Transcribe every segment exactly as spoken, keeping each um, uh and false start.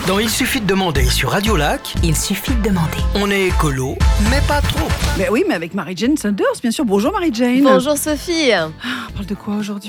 Dans Il suffit de demander sur Radio Lac, Il suffit de demander. on est écolo, mais pas trop. Mais oui, mais avec Marie-Jane Sanders, bien sûr. Bonjour Marie-Jane. Bonjour Sophie. Ah, on parle de quoi aujourd'hui ?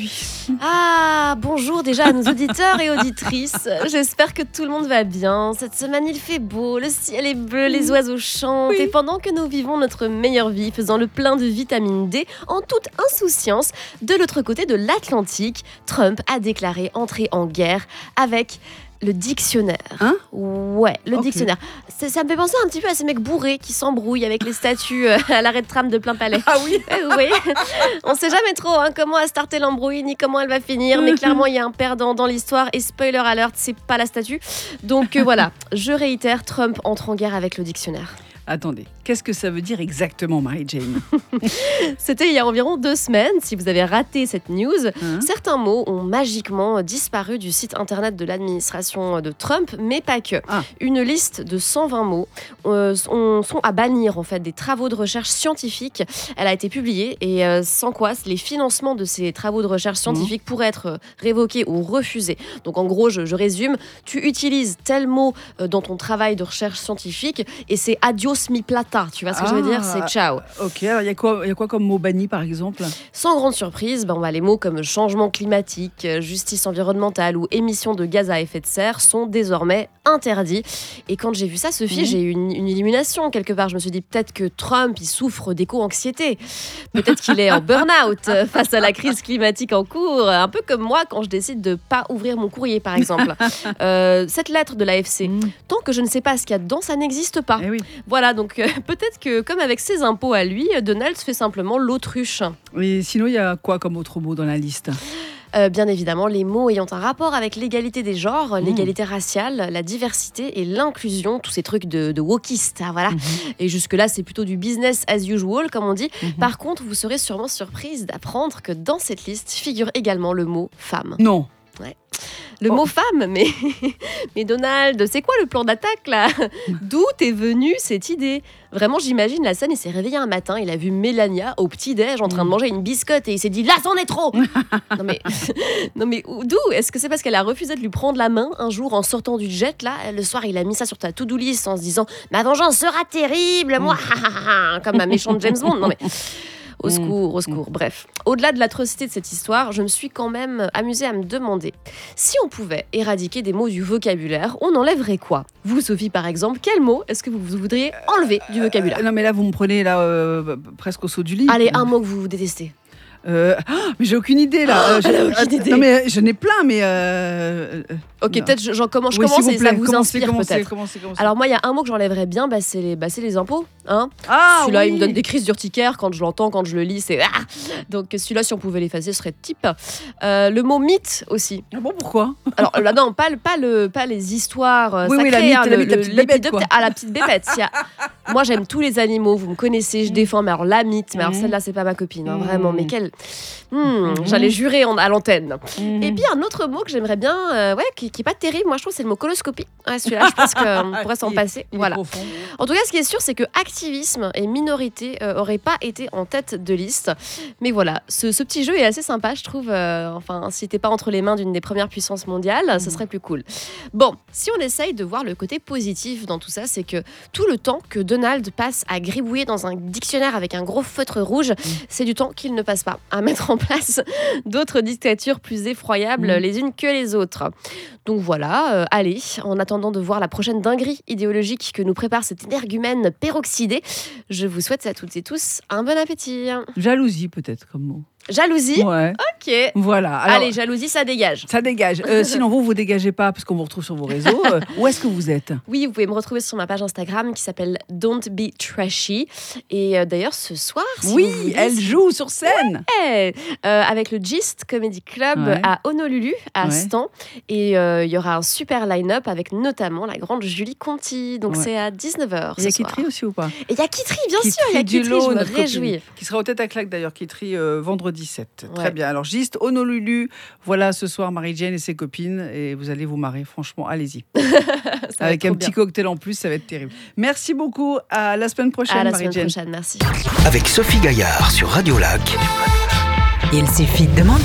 Ah, bonjour déjà à nos auditeurs et auditrices. J'espère que tout le monde va bien. Cette semaine, il fait beau, le ciel est bleu, les oiseaux chantent. Oui. Et pendant que nous vivons notre meilleure vie, faisant le plein de vitamine D, en toute insouciance, de l'autre côté de l'Atlantique, Trump a déclaré entrer en guerre avec le dictionnaire. Hein ? Ouais, le Ok. dictionnaire. Ça, ça me fait penser un petit peu à ces mecs bourrés qui s'embrouillent avec les statues euh, à l'arrêt de tram de plein palais. Ah oui. Euh, oui, on sait jamais trop hein, comment a starté l'embrouille ni comment elle va finir, mais clairement il y a un perdant dans l'histoire et spoiler alert, c'est pas la statue. Donc euh, voilà, je réitère, Trump entre en guerre avec le dictionnaire. Attendez, qu'est-ce que ça veut dire exactement, Marie-Jane ? C'était il y a environ deux semaines, si vous avez raté cette news. Hein ? Certains mots ont magiquement disparu du site internet de l'administration de Trump, mais pas que. Ah. Une liste de cent vingt mots euh, sont, sont à bannir en fait des travaux de recherche scientifiques. Elle a été publiée et euh, sans quoi les financements de ces travaux de recherche scientifiques mmh. pourraient être révoqués ou refusés. Donc en gros, je, je résume, tu utilises tel mot euh, dans ton travail de recherche scientifique et c'est adios mi plata. Tu vois ce que Ah. je veux dire ? C'est ciao. Ok, alors il y a quoi, il y a quoi comme mot banni par exemple ? Sans grande surprise, ben on va les mots comme changement climatique, justice environnementale ou émissions de gaz à effet de serre sont désormais interdits. Et quand j'ai vu ça, Sophie, mmh. j'ai eu une, une illumination quelque part. Je me suis dit peut-être que Trump, il souffre d'éco-anxiété. Peut-être qu'il est en burn-out face à la crise climatique en cours. Un peu comme moi quand je décide de pas ouvrir mon courrier, par exemple. euh, cette lettre de l'A F C, mmh. tant que je ne sais pas ce qu'il y a dedans, ça n'existe pas. Eh oui. Voilà, donc euh, peut-être que comme avec ses impôts à lui, Donald fait simplement l'autruche. Et sinon, il y a quoi comme autre mot dans la liste ? Euh, bien évidemment, les mots ayant un rapport avec l'égalité des genres, mmh. l'égalité raciale, la diversité et l'inclusion, tous ces trucs de, de wokistes, hein, voilà. Mmh. Et jusque-là, c'est plutôt du business as usual, comme on dit. Mmh. Par contre, vous serez sûrement surprise d'apprendre que dans cette liste figure également le mot femme. Non. Ouais. Le oh. mot femme, mais, mais Donald, c'est quoi le plan d'attaque là ? D'où est venue cette idée ? Vraiment, j'imagine la scène, il s'est réveillé un matin, il a vu Mélania au petit-déj en train de manger une biscotte et il s'est dit « Là, c'en est trop !» Non mais, non mais d'où ? Est-ce que c'est parce qu'elle a refusé de lui prendre la main un jour en sortant du jet là ? Le soir, il a mis ça sur ta to-do list en se disant « Ma vengeance sera terrible, moi !» Comme ma méchante James Bond. Non mais... Au secours, au secours. Bref, au-delà de l'atrocité de cette histoire, je me suis quand même amusée à me demander si on pouvait éradiquer des mots du vocabulaire, on enlèverait quoi ? Vous, Sophie, par exemple, quel mot est-ce que vous voudriez enlever du vocabulaire ? Euh, non, mais là, vous me prenez là, euh, presque au saut du lit. Allez, un mot que vous détestez. Euh, oh, mais j'ai aucune idée là. Oh, euh, elle a aucune idée. Non mais j'en ai plein, mais. Euh, ok, non. peut-être je, j'en commence, je oui, commence et plaît, ça vous commencez, inspire commencez, peut-être. Commencez, commencez. Alors moi, il y a un mot que j'enlèverais bien, bah, c'est les, bah, c'est les impôts. Hein ah, celui-là, oui. il me donne des crises d'urticaire quand je l'entends, quand je le lis, c'est ah. Donc celui-là, si on pouvait l'effacer, ce serait type. Euh, le mot mythe aussi. Ah bon, pourquoi ? Alors là, non, pas le, pas le, pas les histoires oui, sacrées, oui, la mythe, hein, la le, mythe, la le, petite bébête, quoi. Ah, la petite bébête. Il y a... Moi, j'aime tous les animaux. Vous me connaissez, je défends. Mais alors la mythe, mais alors Mmh. celle-là, c'est pas ma copine, hein, Mmh. vraiment. Mais quelle, mmh, Mmh. j'allais jurer en, à l'antenne. Mmh. Et puis un autre mot que j'aimerais bien, euh, ouais, qui, qui est pas terrible. Moi, je trouve c'est le mot coloscopie. Ouais, celui-là, je pense qu'on pourrait s'en Il- passer. il est Voilà. profond. En tout cas, ce qui est sûr, c'est que activisme et minorité euh, auraient pas été en tête de liste. Mais voilà, ce, ce petit jeu est assez sympa, je trouve. Euh, enfin, si t'es pas entre les mains d'une des premières puissances mondiales, mmh. ce serait plus cool. Bon, si on essaye de voir le côté positif dans tout ça, c'est que tout le temps que Donald passe à gribouiller dans un dictionnaire avec un gros feutre rouge, mmh. c'est du temps qu'il ne passe pas à mettre en place d'autres dictatures plus effroyables mmh. les unes que les autres. Donc voilà, euh, allez, en attendant de voir la prochaine dinguerie idéologique que nous prépare cet énergumène peroxydé, je vous souhaite à toutes et tous un bon appétit. Jalousie peut-être comme mot. Jalousie ? Ouais. Ok. Voilà. Alors, allez, jalousie, ça dégage. ça dégage. Euh, sinon, vous, vous dégagez pas parce qu'on vous retrouve sur vos réseaux. Euh, où est-ce que vous êtes ? Oui, vous pouvez me retrouver sur ma page Instagram qui s'appelle Don't Be Trashy. Et euh, d'ailleurs, ce soir, si oui, vous voulez, elle joue sur scène. Ouais, euh, avec le Gist Comedy Club Ouais. à Honolulu, à Ouais. Stan. Et il euh, y aura un super line-up avec notamment la grande Julie Conti. Donc Ouais. c'est à dix-neuf heures Il y a ce soir. Kitry aussi ou pas ? Et il y a Kitry, bien sûr, il y a Kitry Kitry, Dulot, je me notre réjouis. copine, qui sera au tête à claque d'ailleurs, Kitry, euh, vendredi sept. Très Ouais. bien. Alors, Gist, Honolulu, voilà ce soir Marie-Jane et ses copines, et vous allez vous marrer, franchement, allez-y. Ça va Avec être un trop petit bien. cocktail en plus, ça va être terrible. Merci beaucoup, à la semaine prochaine, À la semaine Marie-Jane. prochaine, merci. Avec Sophie Gaillard sur Radio Lac. Il suffit de demander.